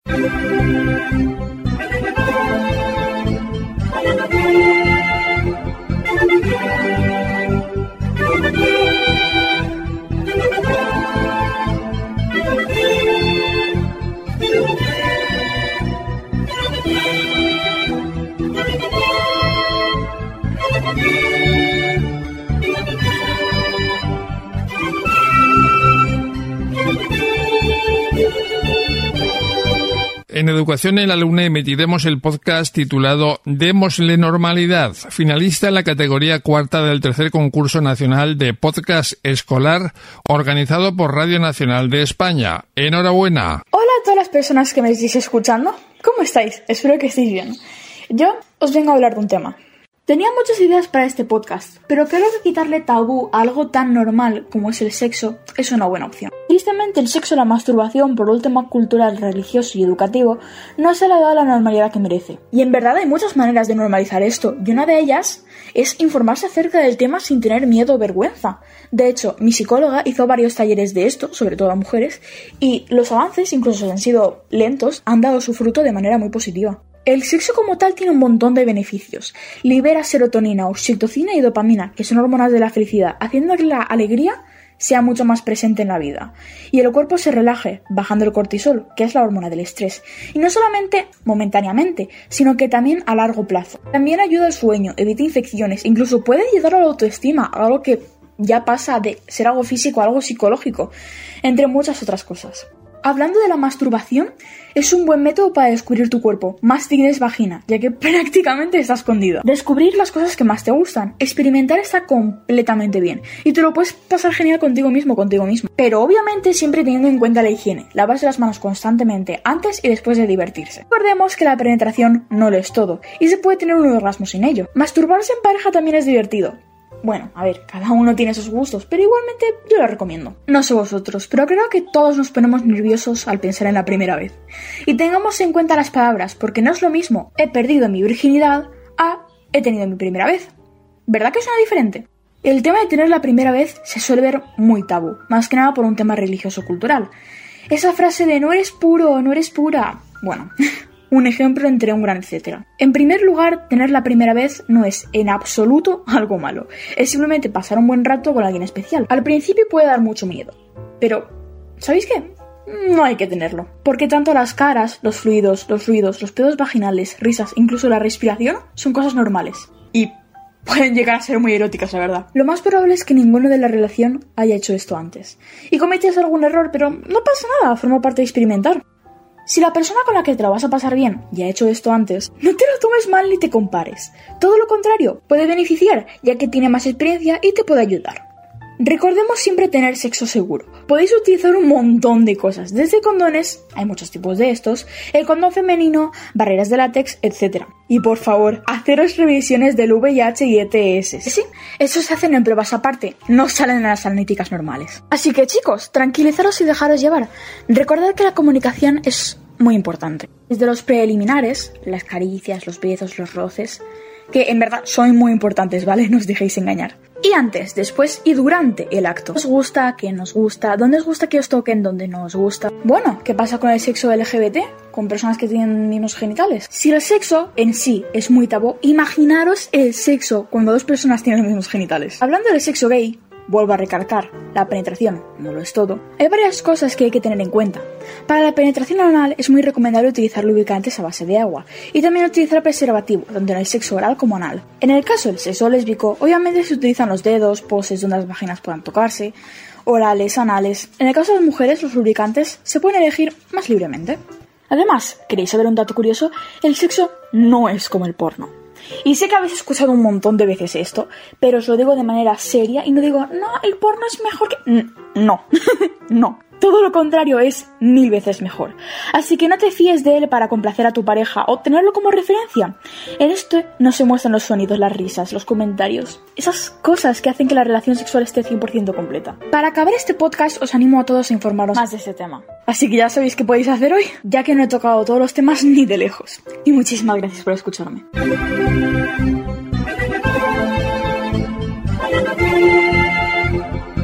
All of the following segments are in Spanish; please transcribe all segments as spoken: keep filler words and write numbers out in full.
En Educación en la Luna emitiremos el podcast titulado Démosle normalidad, finalista en la categoría cuarta del tercer concurso nacional de podcast escolar organizado por Radio Nacional de España. ¡Enhorabuena! Hola a todas las personas que me estáis escuchando. ¿Cómo estáis? Espero que estéis bien. Yo os vengo a hablar de un tema. Tenía muchas ideas para este podcast, pero creo que quitarle tabú a algo tan normal como es el sexo es una buena opción. Tristemente, el sexo y la masturbación, por un tema cultural, religioso y educativo, no se le ha dado la normalidad que merece. Y en verdad hay muchas maneras de normalizar esto, y una de ellas es informarse acerca del tema sin tener miedo o vergüenza. De hecho, mi psicóloga hizo varios talleres de esto, sobre todo a mujeres, y los avances, incluso si han sido lentos, han dado su fruto de manera muy positiva. El sexo como tal tiene un montón de beneficios. Libera serotonina, oxitocina y dopamina, que son hormonas de la felicidad, haciendo que la alegría sea mucho más presente en la vida. Y el cuerpo se relaje, bajando el cortisol, que es la hormona del estrés. Y no solamente momentáneamente, sino que también a largo plazo. También ayuda al sueño, evita infecciones, incluso puede ayudar a la autoestima, algo que ya pasa de ser algo físico a algo psicológico, entre muchas otras cosas. Hablando de la masturbación, es un buen método para descubrir tu cuerpo, más si tienes vagina, ya que prácticamente está escondido. Descubrir las cosas que más te gustan, experimentar está completamente bien, y te lo puedes pasar genial contigo mismo, contigo mismo. Pero obviamente siempre teniendo en cuenta la higiene, lavarse las manos constantemente antes y después de divertirse. Recordemos que la penetración no lo es todo, y se puede tener un orgasmo sin ello. Masturbarse en pareja también es divertido. Bueno, a ver, cada uno tiene sus gustos, pero igualmente yo lo recomiendo. No sé vosotros, pero creo que todos nos ponemos nerviosos al pensar en la primera vez. Y tengamos en cuenta las palabras, porque no es lo mismo he perdido mi virginidad a he tenido mi primera vez. ¿Verdad que suena diferente? El tema de tener la primera vez se suele ver muy tabú, más que nada por un tema religioso-cultural. Esa frase de no eres puro, no eres pura... Bueno... Un ejemplo entre un gran etcétera. En primer lugar, tener la primera vez no es en absoluto algo malo. Es simplemente pasar un buen rato con alguien especial. Al principio puede dar mucho miedo. Pero, ¿sabéis qué? No hay que tenerlo. Porque tanto las caras, los fluidos, los ruidos, los pedos vaginales, risas, incluso la respiración, son cosas normales. Y pueden llegar a ser muy eróticas, la verdad. Lo más probable es que ninguno de la relación haya hecho esto antes. Y cometes algún error, pero no pasa nada, forma parte de experimentar. Si la persona con la que te lo vas a pasar bien ya ha hecho esto antes, no te lo tomes mal ni te compares. Todo lo contrario, puede beneficiar, ya que tiene más experiencia y te puede ayudar. Recordemos siempre tener sexo seguro. Podéis utilizar un montón de cosas, desde condones, hay muchos tipos de estos, el condón femenino, barreras de látex, etcétera. Y por favor, haceros revisiones del V I H y E T S. Sí, estos se hacen en pruebas aparte, no salen en las analíticas normales. Así que chicos, tranquilizaros y dejaros llevar. Recordad que la comunicación es muy importante. Desde los preliminares, las caricias, los besos, los roces, que en verdad son muy importantes, ¿vale? No os dejéis engañar. Y antes, después y durante el acto. ¿Os gusta? ¿Qué nos gusta? ¿Dónde os gusta que os toquen? ¿Dónde no os gusta? Bueno, ¿qué pasa con el sexo L G B T? Con personas que tienen mismos genitales. Si el sexo en sí es muy tabú, imaginaros el sexo cuando dos personas tienen los mismos genitales. Hablando del sexo gay, vuelvo a recalcar, la penetración no lo es todo. Hay varias cosas que hay que tener en cuenta. Para la penetración anal es muy recomendable utilizar lubricantes a base de agua y también utilizar preservativo, tanto en el sexo oral como anal. En el caso del sexo lésbico, obviamente se utilizan los dedos, poses donde las vaginas puedan tocarse, orales, anales. En el caso de las mujeres, los lubricantes se pueden elegir más libremente. Además, ¿queréis saber un dato curioso? El sexo no es como el porno. Y sé que habéis escuchado un montón de veces esto, pero os lo digo de manera seria y no digo, no, el porno es mejor que... No, no. Todo lo contrario, es mil veces mejor. Así que no te fíes de él para complacer a tu pareja o tenerlo como referencia. En esto no se muestran los sonidos, las risas, los comentarios, esas cosas que hacen que la relación sexual esté cien por ciento completa. Para acabar este podcast os animo a todos a informaros más de este tema. Así que ya sabéis qué podéis hacer hoy, ya que no he tocado todos los temas ni de lejos. Y muchísimas gracias por escucharme.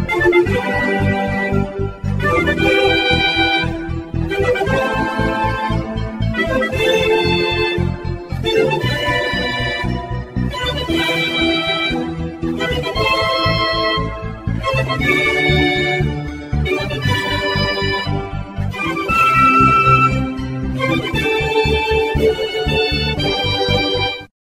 Thank you. Thank you.